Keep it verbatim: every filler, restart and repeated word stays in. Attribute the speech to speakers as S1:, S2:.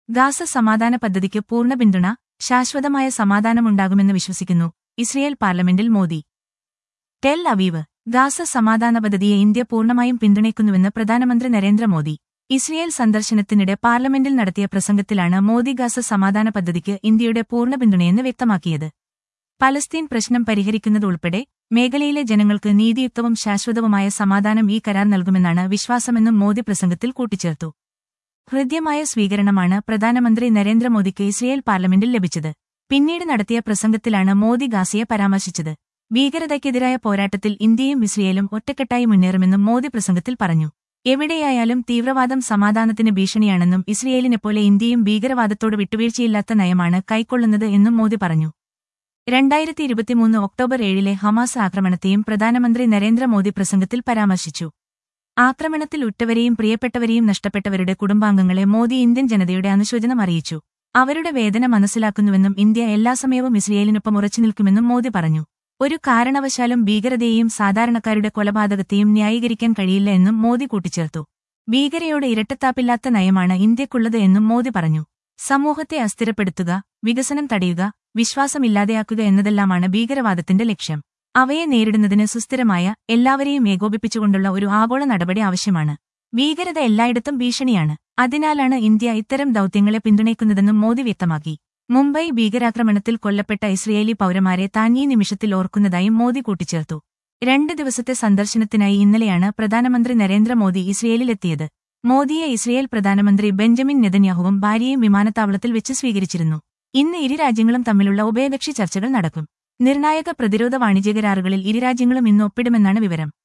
S1: Gaza സമാധാന പദ്ധതിക്ക് പൂർണ്ണ പിന്തുണ, ശാശ്വതമായ സമാധാനമുണ്ടാകുമെന്ന് വിശ്വസിക്കുന്നു ഇസ്രയേൽ പാർലമെന്റിൽ മോദി. Tel Aviv. ഗാസ സമാധാന പദ്ധതിയെ ഇന്ത്യ പൂർണ്ണമായും പിന്തുണയ്ക്കുന്നുവെന്ന് പ്രധാനമന്ത്രി നരേന്ദ്രമോദി. ഇസ്രയേൽ സന്ദർശനത്തിനിടെ പാർലമെന്റിൽ നടത്തിയ പ്രസംഗത്തിലാണ് മോദി ഗാസ സമാധാന പദ്ധതിക്ക് ഇന്ത്യയുടെ പൂർണ്ണ പിന്തുണയെന്ന് വ്യക്തമാക്കിയത്. പലസ്തീൻ പ്രശ്നം പരിഹരിക്കുന്നതുൾപ്പെടെ മേഖലയിലെ ജനങ്ങൾക്ക് നീതിയുക്തവും ശാശ്വതവുമായ സമാധാനം ഈ കരാർ നൽകുമെന്നാണ് വിശ്വാസമെന്നും മോദി പ്രസംഗത്തിൽ കൂട്ടിച്ചേർത്തു. ഹൃദ്യമായ സ്വീകരണമാണ് പ്രധാനമന്ത്രി നരേന്ദ്രമോദിക്ക് ഇസ്രയേൽ പാർലമെന്റിൽ ലഭിച്ചത്. പിന്നീട് നടത്തിയ പ്രസംഗത്തിലാണ് മോദി ഗാസയെ പരാമർശിച്ചത്. ഭീകരതയ്ക്കെതിരായ പോരാട്ടത്തിൽ ഇന്ത്യയും ഇസ്രയേലും ഒറ്റക്കെട്ടായി മുന്നേറുമെന്നും മോദി പ്രസംഗത്തിൽ പറഞ്ഞു. എവിടെയായാലും തീവ്രവാദം സമാധാനത്തിന് ഭീഷണിയാണെന്നും ഇസ്രയേലിനെപ്പോലെ ഇന്ത്യയും ഭീകരവാദത്തോട് വിട്ടുവീഴ്ചയില്ലാത്ത നയമാണ് കൈക്കൊള്ളുന്നത് എന്നും മോദി പറഞ്ഞു. രണ്ടായിരത്തി ഇരുപത്തിമൂന്ന് ഒക്ടോബർ ഏഴിലെ ഹമാസ് ആക്രമണത്തെയും പ്രധാനമന്ത്രി നരേന്ദ്രമോദി പ്രസംഗത്തിൽ പരാമർശിച്ചു. ആക്രമണത്തിൽ ഉറ്റവരെയും പ്രിയപ്പെട്ടവരെയും നഷ്ടപ്പെട്ടവരുടെ കുടുംബാംഗങ്ങളെ മോദി ഇന്ത്യൻ ജനതയുടെ അനുശോചനം അറിയിച്ചു. അവരുടെ വേദന മനസ്സിലാക്കുന്നുവെന്നും ഇന്ത്യ എല്ലാ സമയവും ഇസ്രയേലിനൊപ്പം ഉറച്ചുനിൽക്കുമെന്നും മോദി പറഞ്ഞു. ഒരു കാരണവശാലും ഭീകരതയെയും സാധാരണക്കാരുടെ കൊലപാതകത്തെയും ന്യായീകരിക്കാൻ കഴിയില്ല എന്നും മോദി കൂട്ടിച്ചേർത്തു. ഭീകരയോട് ഇരട്ടത്താപ്പില്ലാത്ത നയമാണ് ഇന്ത്യക്കുള്ളത് എന്നും മോദി പറഞ്ഞു. സമൂഹത്തെ അസ്ഥിരപ്പെടുത്തുക, വികസനം തടയുക, വിശ്വാസമില്ലാതെയാക്കുക എന്നതെല്ലാമാണ് ഭീകരവാദത്തിന്റെ ലക്ഷ്യം. അവയെ നേരിടുന്നതിന് സുസ്ഥിരമായ, എല്ലാവരെയും ഏകോപിപ്പിച്ചുകൊണ്ടുള്ള ഒരു ആഗോള നടപടി ആവശ്യമാണ്. ഭീകരത എല്ലായിടത്തും ഭീഷണിയാണ്. അതിനാലാണ് ഇന്ത്യ ഇത്തരം ദൌത്യങ്ങളെ പിന്തുണയ്ക്കുന്നതെന്നും മോദി വ്യക്തമാക്കി. മുംബൈ ഭീകരാക്രമണത്തിൽ കൊല്ലപ്പെട്ട ഇസ്രയേലി പൗരന്മാരെ താൻ ഈ നിമിഷത്തിൽ ഓർക്കുന്നതായും മോദി കൂട്ടിച്ചേർത്തു. രണ്ട് ദിവസത്തെ സന്ദർശനത്തിനായി ഇന്നലെയാണ് പ്രധാനമന്ത്രി നരേന്ദ്രമോദി ഇസ്രയേലിലെത്തിയത്. മോദിയെ ഇസ്രയേൽ പ്രധാനമന്ത്രി ബെഞ്ചമിൻ നെതന്യാഹുവും ഭാര്യയും വിമാനത്താവളത്തിൽ വെച്ച് സ്വീകരിച്ചിരുന്നു. ഇന്ന് ഇരു രാജ്യങ്ങളും തമ്മിലുള്ള ഉഭയകക്ഷി ചർച്ചകൾ നടക്കും. നിർണായക പ്രതിരോധ വാണിജ്യ കരാറുകളിൽ ഇരു രാജ്യങ്ങളും ഇന്ന് ഒപ്പിടുമെന്നാണ് വിവരം.